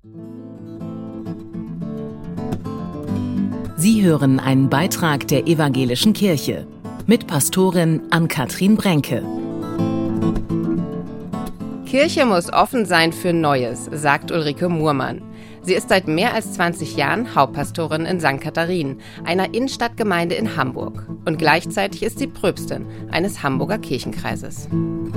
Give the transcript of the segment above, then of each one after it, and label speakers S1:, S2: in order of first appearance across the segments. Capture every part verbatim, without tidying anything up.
S1: Sie hören einen Beitrag der Evangelischen Kirche mit Pastorin Ann-Kathrin Brenke.
S2: Kirche muss offen sein für Neues, sagt Ulrike Muhrmann. Sie ist seit mehr als zwanzig Jahren Hauptpastorin in Sankt Katharin, einer Innenstadtgemeinde in Hamburg. Und gleichzeitig ist sie Pröpstin eines Hamburger Kirchenkreises.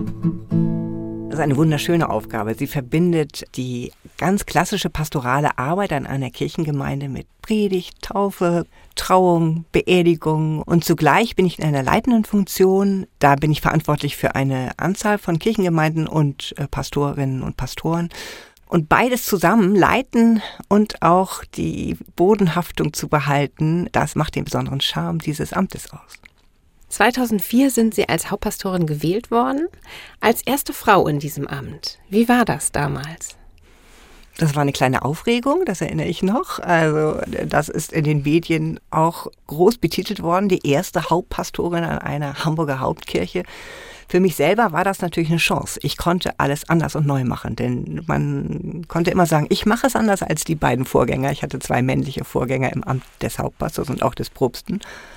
S3: Das ist eine wunderschöne Aufgabe. Sie verbindet die ganz klassische pastorale Arbeit an einer Kirchengemeinde mit Predigt, Taufe, Trauung, Beerdigung. Und zugleich bin ich in einer leitenden Funktion. Da bin ich verantwortlich für eine Anzahl von Kirchengemeinden und äh, Pastorinnen und Pastoren. Und beides zusammen, leiten und auch die Bodenhaftung zu behalten, das macht den besonderen Charme dieses Amtes aus.
S2: zweitausendvier sind Sie als Hauptpastorin gewählt worden, als erste Frau in diesem Amt. Wie war das damals?
S3: Das war eine kleine Aufregung, das erinnere ich noch. Also das ist in den Medien auch groß betitelt worden, die erste Hauptpastorin an einer Hamburger Hauptkirche. Für mich selber war das natürlich eine Chance. Ich konnte alles anders und neu machen, denn man konnte immer sagen, ich mache es anders als die beiden Vorgänger. Ich hatte zwei männliche Vorgänger im Amt des Hauptpastors und auch des Propsten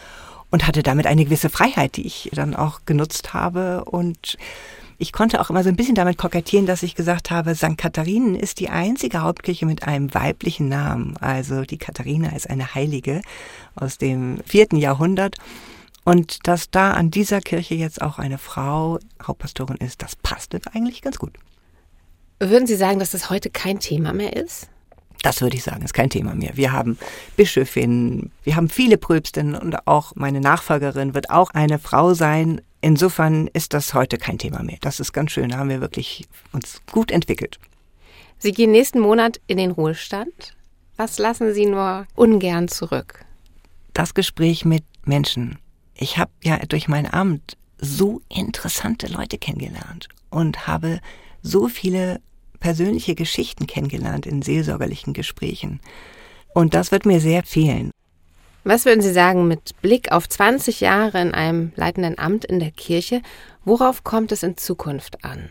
S3: und hatte damit eine gewisse Freiheit, die ich dann auch genutzt habe. Und ich konnte auch immer so ein bisschen damit kokettieren, dass ich gesagt habe, Sankt Katharinen ist die einzige Hauptkirche mit einem weiblichen Namen. Also die Katharina ist eine Heilige aus dem vierten Jahrhundert. Und dass da an dieser Kirche jetzt auch eine Frau Hauptpastorin ist, das passte eigentlich ganz gut.
S2: Würden Sie sagen, dass das heute kein Thema mehr ist?
S3: Das würde ich sagen, ist kein Thema mehr. Wir haben Bischöfinnen, wir haben viele Pröpstinnen und auch meine Nachfolgerin wird auch eine Frau sein. Insofern ist das heute kein Thema mehr. Das ist ganz schön, da haben wir wirklich uns gut entwickelt.
S2: Sie gehen nächsten Monat in den Ruhestand. Was lassen Sie nur ungern zurück?
S3: Das Gespräch mit Menschen. Ich habe ja durch mein Amt so interessante Leute kennengelernt und habe so viele persönliche Geschichten kennengelernt in seelsorgerlichen Gesprächen. Und das wird mir sehr fehlen.
S2: Was würden Sie sagen mit Blick auf zwanzig Jahre in einem leitenden Amt in der Kirche? Worauf kommt es in Zukunft an?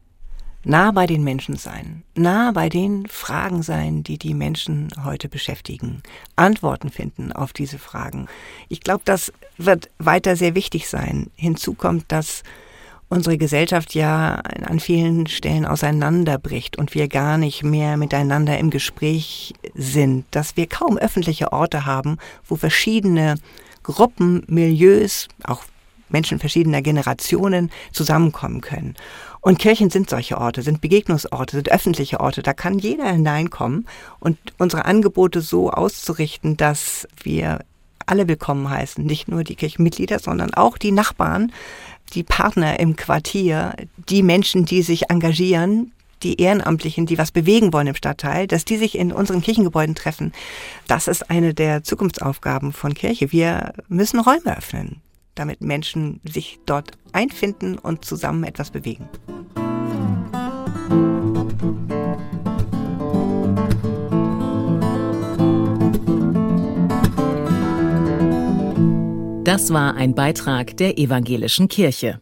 S3: Nah bei den Menschen sein, nah bei den Fragen sein, die die Menschen heute beschäftigen, Antworten finden auf diese Fragen. Ich glaube, das wird weiter sehr wichtig sein. Hinzu kommt, dass unsere Gesellschaft ja an vielen Stellen auseinanderbricht und wir gar nicht mehr miteinander im Gespräch sind, dass wir kaum öffentliche Orte haben, wo verschiedene Gruppen, Milieus, auch Menschen verschiedener Generationen zusammenkommen können. Und Kirchen sind solche Orte, sind Begegnungsorte, sind öffentliche Orte. Da kann jeder hineinkommen und unsere Angebote so auszurichten, dass wir alle willkommen heißen. Nicht nur die Kirchenmitglieder, sondern auch die Nachbarn, die Partner im Quartier, die Menschen, die sich engagieren, die Ehrenamtlichen, die was bewegen wollen im Stadtteil, dass die sich in unseren Kirchengebäuden treffen. Das ist eine der Zukunftsaufgaben von Kirche. Wir müssen Räume öffnen, damit Menschen sich dort einfinden und zusammen etwas bewegen.
S1: Das war ein Beitrag der Evangelischen Kirche.